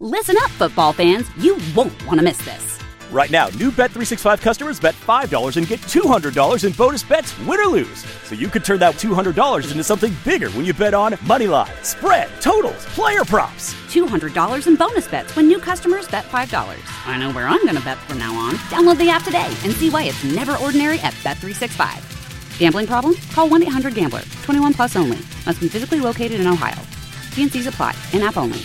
Listen up, football fans. You won't want to miss this. Right now, new Bet365 customers bet $5 and get $200 in bonus bets, win or lose. So you could turn that $200 into something bigger when you bet on money line, spread, totals, player props. $200 in bonus bets when new customers bet $5. I know where I'm going to bet from now on. Download the app today and see why it's never ordinary at Bet365. Gambling problem? Call 1-800-GAMBLER. 21 plus only. Must be physically located in Ohio. T&Cs apply. In-app only.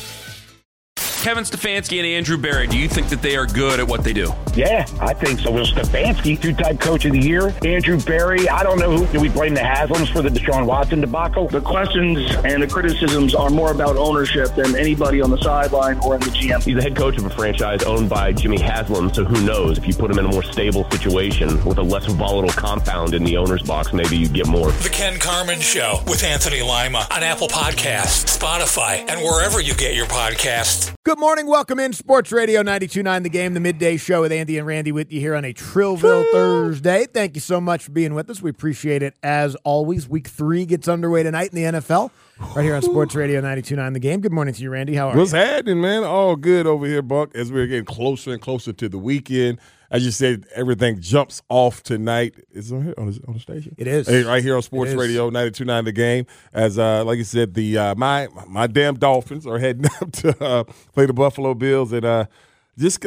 Kevin Stefanski and Andrew Berry, do you think that they are good at what they do? Yeah, I think so. Well, Stefanski, two-time coach of the year. Andrew Berry, I don't know who. Do we blame the Haslams for the Deshaun Watson debacle? The questions and the criticisms are more about ownership than anybody on the sideline or in the GM. He's the head coach of a franchise owned by Jimmy Haslam, so who knows? If you put him in a more stable situation with a less volatile compound in the owner's box, maybe you get more. The Ken Carman Show with Anthony Lima on Apple Podcasts, Spotify, and wherever you get your podcasts. Good morning. Welcome in Sports Radio 92.9 The Game, the midday show with Andy and Randy with you here on a Trillville Thursday. Thank you so much for being with us. We appreciate it as always. Week 3 gets underway tonight in the NFL right here on Sports Radio 92.9 The Game. Good morning to you, Randy. How are you? What's happening, man? All good over here, Buck, as we're getting closer and closer to the weekend. As you said, everything jumps off tonight. Is it on here on the station? It is. Hey, right here on Sports Radio 92.9 The Game. As like you said, the my damn Dolphins are heading up to play the Buffalo Bills, and just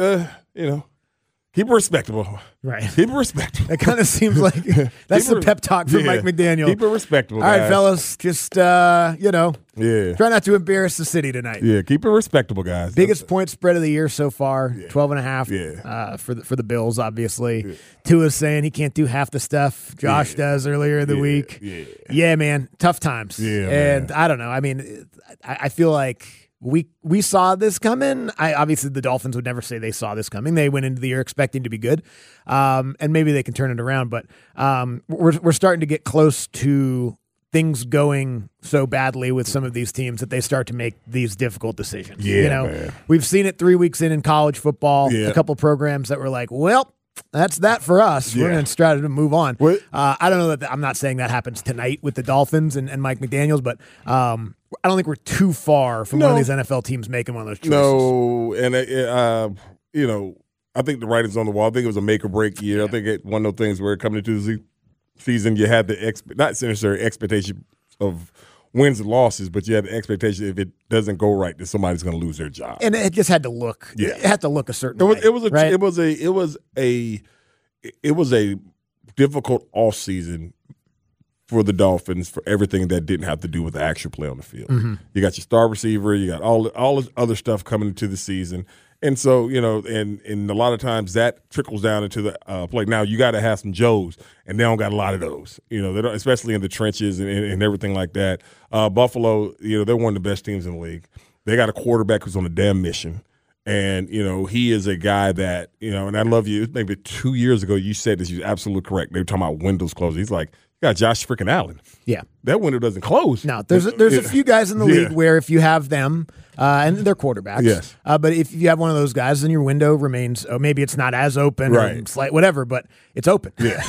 keep it respectable. Right. Keep it respectable. That kind of seems like that's the pep talk from Mike McDaniel. Keep it respectable, All right, guys. fellas, just try not to embarrass the city tonight. Yeah, keep it respectable, guys. Biggest point spread of the year so far, 12.5 for the Bills, obviously. Yeah. Tua's saying he can't do half the stuff Josh does earlier in the week. Yeah, man, tough times. Yeah, and man. I don't know. I mean, I feel like we saw this coming. Obviously, the Dolphins would never say they saw this coming. They went into the year expecting to be good, and maybe they can turn it around. But we're starting to get close to things going so badly with some of these teams that they start to make these difficult decisions. Yeah, man. We've seen it 3 weeks in college football. Yeah. A couple programs that were like, well, that's that for us. Yeah. We're going to try to move on. I don't know that I'm not saying that happens tonight with the Dolphins and Mike McDaniels, but I don't think we're too far from one of these NFL teams making one of those choices. No, and I think the writing's on the wall. I think it was a make or break year. Yeah. I think it one of those things where coming into the season, you had the not necessarily expectation of wins and losses, but you had the expectation if it doesn't go right, that somebody's going to lose their job. And it just had to look. Yeah. It had to look a certain way. It was a difficult off season for the Dolphins for everything that didn't have to do with the actual play on the field. Mm-hmm. You got your star receiver, you got all this other stuff coming into the season. And so, and a lot of times that trickles down into the play. Now, you got to have some Joes, and they don't got a lot of those, they don't, especially in the trenches and everything like that. Buffalo, they're one of the best teams in the league. They got a quarterback who's on a damn mission. And, he is a guy that, and I love you. Maybe 2 years ago, you said this. You're absolutely correct. They were talking about windows closing. He's like, you got Josh freaking Allen. Yeah. That window doesn't close. No, there's a few guys in the league where if you have them, and they're quarterbacks. Yes. But if you have one of those guys, then your window remains, maybe it's not as open or slight, whatever, but it's open. Yeah.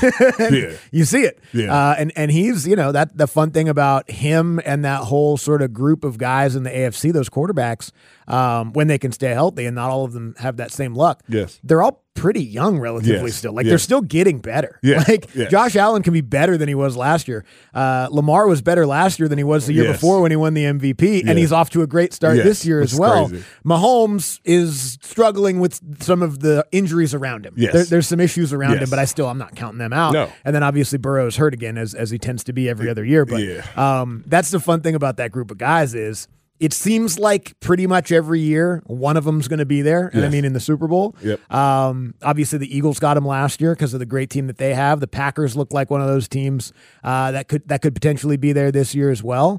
You see it. Yeah. And he's, that the fun thing about him and that whole sort of group of guys in the AFC, those quarterbacks, when they can stay healthy, and not all of them have that same luck. Yes. They're all pretty young relatively still. They're still getting better. Yeah. Josh Allen can be better than he was last year. Lamar was better last year than he was the year before when he won the MVP, and he's off to a great start this year as well. Crazy. Mahomes is struggling with some of the injuries around him. Yes. There's some issues around him, but I'm not counting them out. No. And then obviously Burrow's hurt again, as he tends to be every other year. But that's the fun thing about that group of guys is it seems like pretty much every year one of them's going to be there. And I mean in the Super Bowl. Yep. Obviously the Eagles got him last year because of the great team that they have. The Packers look like one of those teams that could potentially be there this year as well.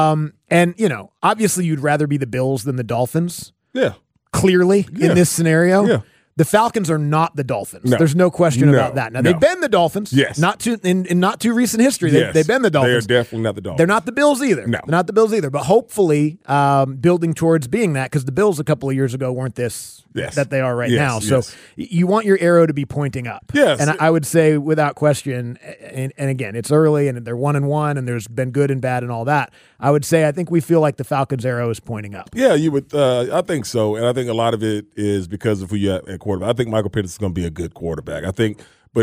And obviously you'd rather be the Bills than the Dolphins. Yeah. Clearly in this scenario. Yeah. The Falcons are not the Dolphins. No. There's no question about that. Now, they've been the Dolphins. Yes. In not too recent history, they've been the Dolphins. They're definitely not the Dolphins. They're not the Bills either. No. They're not the Bills either. But hopefully building towards being that, because the Bills a couple of years ago weren't this that they are right now. So you want your arrow to be pointing up. Yes. And I would say without question, and again, it's early and they're 1-1 and there's been good and bad and all that. I would say I think we feel like the Falcons' arrow is pointing up. Yeah, you would. I think so, and I think a lot of it is because of who you have at quarterback. I think Michael Penix is going to be a good quarterback. I think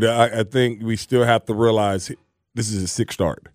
we still have to realize this is his sixth start.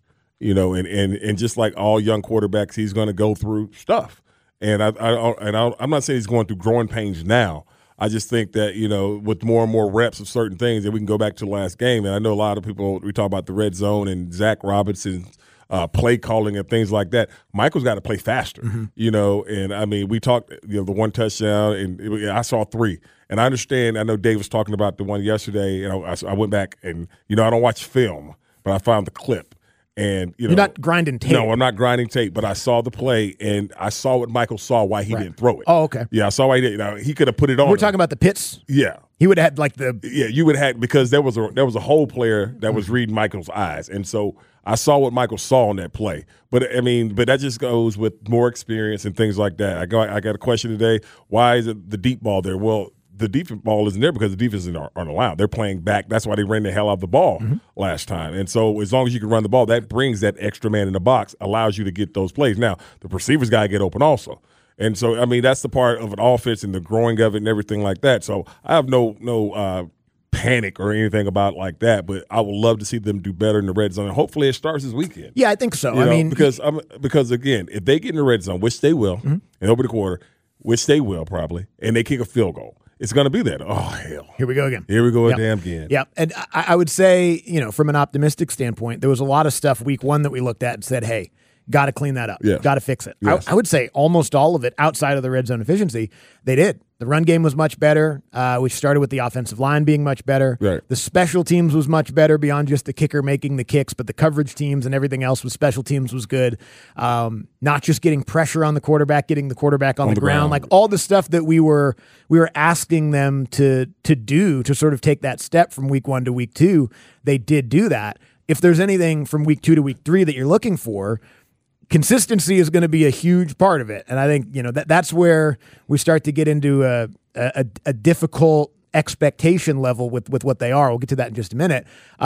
And just like all young quarterbacks, he's going to go through stuff. And I'm not saying he's going through growing pains now. I just think that, with more and more reps of certain things, and we can go back to the last game. And I know a lot of people, we talk about the red zone and Zach Robinson's play calling and things like that. Michael's got to play faster, And I mean, we talked, the one touchdown, and I saw 3. And I understand. I know Dave was talking about the one yesterday, and I went back and I don't watch film, but I found the clip. And you're not grinding tape. No, I'm not grinding tape, but I saw the play and I saw what Michael saw, why he didn't throw it. Oh, okay. Yeah, I saw why he didn't. He could have put it on. We're talking about the Pitts. Yeah, he would have had you would have, because there was a whole player that was reading Michael's eyes, and so I saw what Michael saw on that play. But that just goes with more experience and things like that. I got a question today. Why is it the deep ball there? Well, the defense ball isn't there because the defenses aren't allowed. They're playing back. That's why they ran the hell out of the ball last time. And so as long as you can run the ball, that brings that extra man in the box, allows you to get those plays. Now, the receivers got to get open also. And so, that's the part of an offense and the growing of it and everything like that. So I have no panic or anything about like that, but I would love to see them do better in the red zone. And hopefully it starts this weekend. Yeah, I think so. Because again, if they get in the red zone, which they will, and over the quarter, which they will probably, and they kick a field goal, it's going to be that. Oh, hell. Here we go again. Here we go again. Yeah, and I would say, from an optimistic standpoint, there was a lot of stuff week 1 that we looked at and said, hey, got to clean that up. Yes. Got to fix it. Yes. I would say almost all of it outside of the red zone efficiency, they did. The run game was much better. We started with the offensive line being much better. Right. The special teams was much better beyond just the kicker making the kicks, but the coverage teams and everything else with special teams was good. Not just getting pressure on the quarterback, getting the quarterback on the ground. Like all the stuff that we were asking them to do to sort of take that step from week 1 to week 2, they did do that. If there's anything from week 2 to week 3 that you're looking for, consistency is going to be a huge part of it. And I think, that's where we start to get into a difficult expectation level with what they are. We'll get to that in just a minute.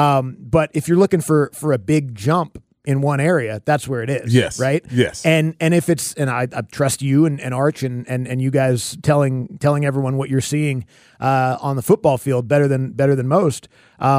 But if you're looking for a big jump in one area, that's where it is. Yes. Right? Yes. And if it's, and I trust you and Arch and you guys telling everyone what you're seeing on the football field better than most.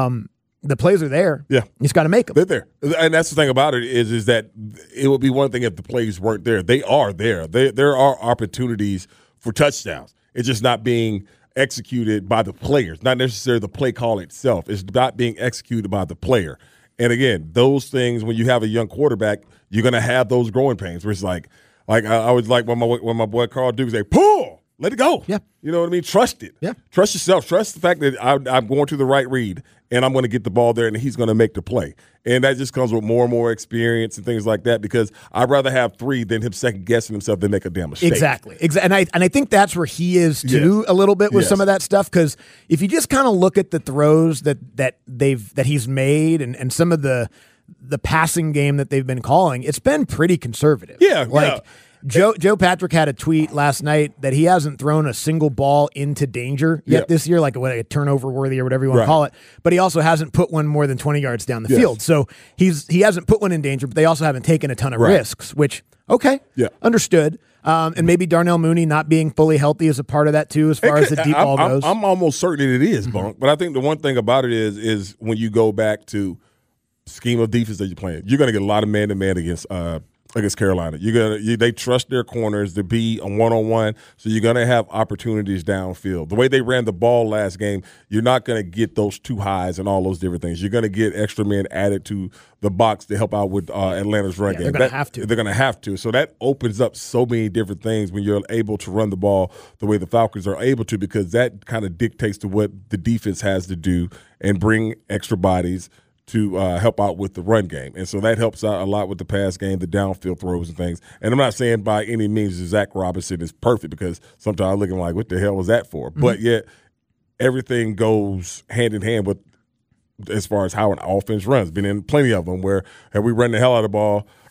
The plays are there. Yeah. You just got to make them. They're there. And that's the thing about it is that it would be one thing if the plays weren't there. They are there. There are opportunities for touchdowns. It's just not being executed by the players, not necessarily the play call itself. It's not being executed by the player. And again, those things, when you have a young quarterback, you're going to have those growing pains where it's like I was like when my boy Carl Duke say, pull, let it go. Yeah. You know what I mean? Trust it. Yeah. Trust yourself. Trust the fact that I'm going to the right read and I'm going to get the ball there and he's going to make the play. And that just comes with more and more experience and things like that, because I'd rather have 3 than him second guessing himself than make a damn mistake. Exactly. And I think that's where he is too, a little bit with some of that stuff. Because if you just kind of look at the throws that he's made and some of the passing game that they've been calling, it's been pretty conservative. Yeah. Joe Patrick had a tweet last night that he hasn't thrown a single ball into danger yet this year, like a turnover worthy or whatever you want to call it. But he also hasn't put one more than 20 yards down the field. So he hasn't put one in danger, but they also haven't taken a ton of risks, which, understood. And maybe Darnell Mooney not being fully healthy is a part of that too, as far as the deep ball goes. I'm almost certain it is, Bunk. But I think the one thing about it is when you go back to scheme of defense that you're playing, you're going to get a lot of man-to-man against Carolina. They trust their corners to be a one-on-one, so you're going to have opportunities downfield. The way they ran the ball last game, you're not going to get those 2 highs and all those different things. You're going to get extra men added to the box to help out with Atlanta's run game. They're going to have to. They're going to have to. So that opens up so many different things when you're able to run the ball the way the Falcons are able to, because that kind of dictates to what the defense has to do and bring extra bodies to help out with the run game. And so that helps out a lot with the pass game, the downfield throws and things. And I'm not saying by any means that Zach Robinson is perfect, because sometimes I'm looking like, what the hell was that for? Mm-hmm. But yet everything goes hand in hand with as far as how an offense runs. Been in plenty of them where have we run the hell out of the ball,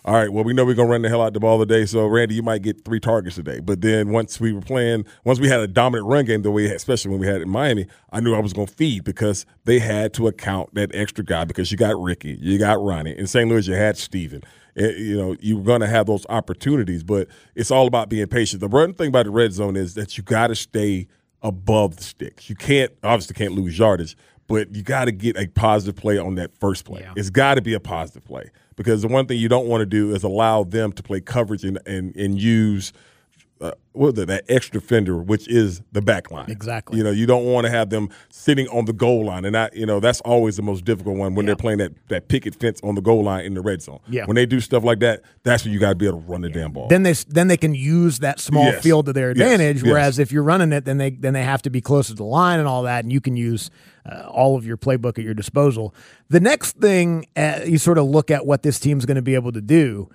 all right, well, we know we're going to run the hell out the ball today, so Randy, you might get 3 targets today. But then once we had a dominant run game the way we had, especially when we had it in Miami, I knew I was going to feed because they had to account that extra guy because you got Ricky, you got Ronnie. In St. Louis, you had Steven. You're going to have those opportunities, but it's all about being patient. The one thing about the red zone is that you got to stay above the sticks. You obviously can't lose yardage, but you got to get a positive play on that first play. Yeah. It's got to be a positive play because the one thing you don't want to do is allow them to play coverage and use that extra defender, which is the back line. Exactly. You don't want to have them sitting on the goal line, and that's always the most difficult one when they're playing that picket fence on the goal line in the red zone. Yeah. When they do stuff like that, that's when you got to be able to run the damn ball. Then they can use that small field to their advantage. Yes. Whereas if you're running it, then they have to be closer to the line and all that, and you can use all of your playbook at your disposal. The next thing you sort of look at what this team's going to be able to do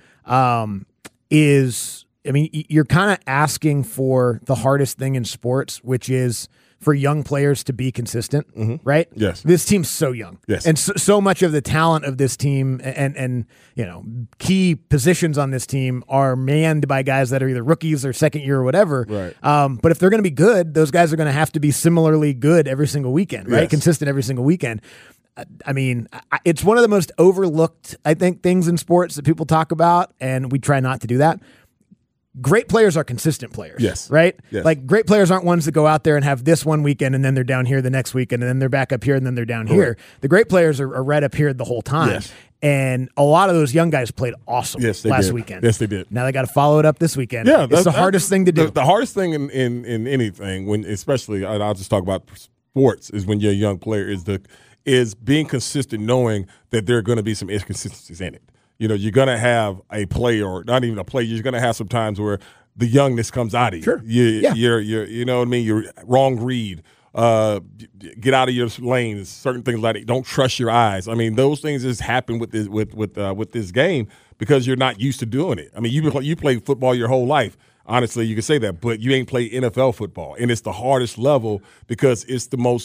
is. I mean, you're kind of asking for the hardest thing in sports, which is for young players to be consistent, right? Yes. This team's so young. Yes. And so much of the talent of this team and key positions on this team are manned by guys that are either rookies or second year or whatever. Right. But if they're going to be good, those guys are going to have to be similarly good every single weekend, right? Yes. Consistent every single weekend. I mean, it's one of the most overlooked, I think, things in sports that people talk about, and we try not to do that. Great players are consistent players. Yes. Right? Yes. Like, great players aren't ones that go out there and have this one weekend and then they're down here the next weekend and then they're back up here and then they're down here. The great players are right up here the whole time. Yes. And a lot of those young guys played awesome last weekend. Yes, they did. Now they got to follow it up this weekend. Yeah, it's the hardest thing to do. The hardest thing in anything, especially I'll just talk about sports, is when you're a young player, is being consistent, knowing that there are going to be some inconsistencies in it. You're going to have a play, or not even a play. You're going to have some times where the youngness comes out of you. Sure. You're you know what I mean? You're wrong read. Get out of your lane. Certain things like that. Don't trust your eyes. I mean, those things just happen with this game because you're not used to doing it. I mean, you played football your whole life. Honestly, you can say that, but you ain't played NFL football, and it's the hardest level because it's the most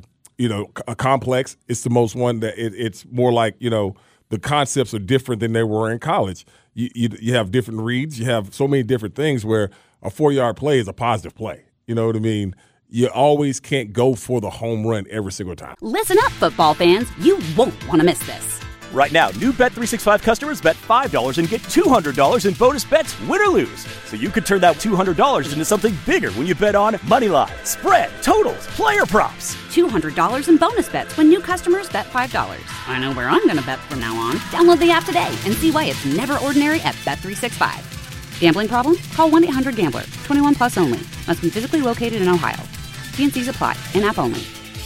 complex. It's the most one that it's more like the concepts are different than they were in college. You have different reads. You have so many different things where a 4-yard play is a positive play. You know what I mean? You always can't go for the home run every single time. Listen up, football fans. You won't want to miss this. Right now, new Bet365 customers bet $5 and get $200 in bonus bets, win or lose. So you could turn that $200 into something bigger when you bet on Moneyline, spread, totals, player props. $200 in bonus bets when new customers bet $5. I know where I'm going to bet from now on. Download the app today and see why it's never ordinary at Bet365. Gambling problem? Call 1-800-GAMBLER. 21 plus only. Must be physically located in Ohio. T&Cs apply. In-app only.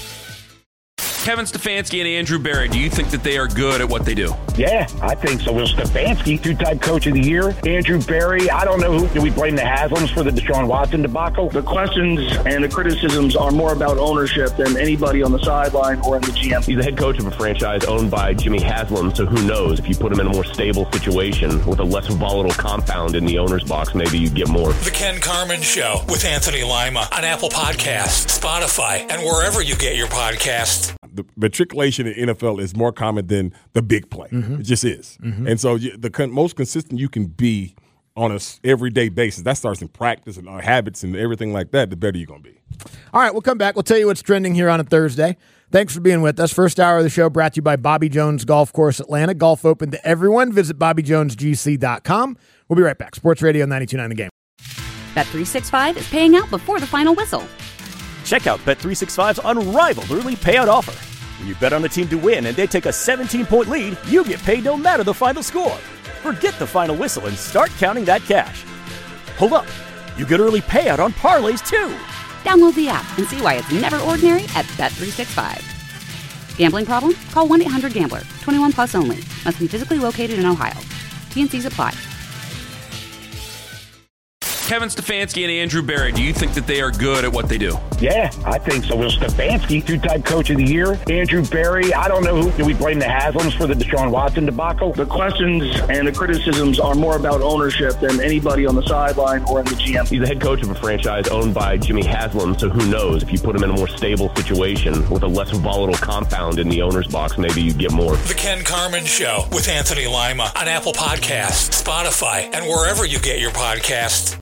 Kevin Stefanski and Andrew Berry, do you think that they are good at what they do? Yeah, I think so. Will Stefanski, two-time coach of the year. Andrew Berry, I don't know who. Do we blame the Haslams for the Deshaun Watson debacle? The questions and the criticisms are more about ownership than anybody on the sideline or in the GM. He's the head coach of a franchise owned by Jimmy Haslam, so who knows? If you put him in a more stable situation with a less volatile compound in the owner's box, maybe you get more. The Ken Carman Show with Anthony Lima on Apple Podcasts, Spotify, and wherever you get your podcasts. The matriculation in NFL is more common than the big play. It just is. And so the most consistent you can be on a everyday basis, that starts in practice and habits and everything like that, the better you're going to be. All right, we'll come back. We'll tell you what's trending here on a Thursday. Thanks for being with us. First hour of the show brought to you by Bobby Jones Golf Course Atlanta. Golf open to everyone. Visit BobbyJonesGC.com. We'll be right back. Sports Radio 92.9 The Game. Bet365 is paying out before the final whistle. Check out Bet365's unrivaled early payout offer. When you bet on a team to win and they take a 17-point lead, you get paid no matter the final score. Forget the final whistle and start counting that cash. Hold up. You get early payout on parlays, too. Download the app and see why it's never ordinary at Bet365. Gambling problem? Call 1-800-GAMBLER. 21 plus only. Must be physically located in Ohio. T&Cs apply. Kevin Stefanski and Andrew Berry, do you think that they are good at what they do? Yeah, I think so. Will Stefanski, two-time coach of the year. Andrew Berry, I don't know who. Do we blame the Haslams for the Deshaun Watson debacle? The questions and the criticisms are more about ownership than anybody on the sideline or in the GM. He's the head coach of a franchise owned by Jimmy Haslam, so who knows? If you put him in a more stable situation with a less volatile compound in the owner's box, maybe you get more. The Ken Carman Show with Anthony Lima on Apple Podcasts, Spotify, and wherever you get your podcasts.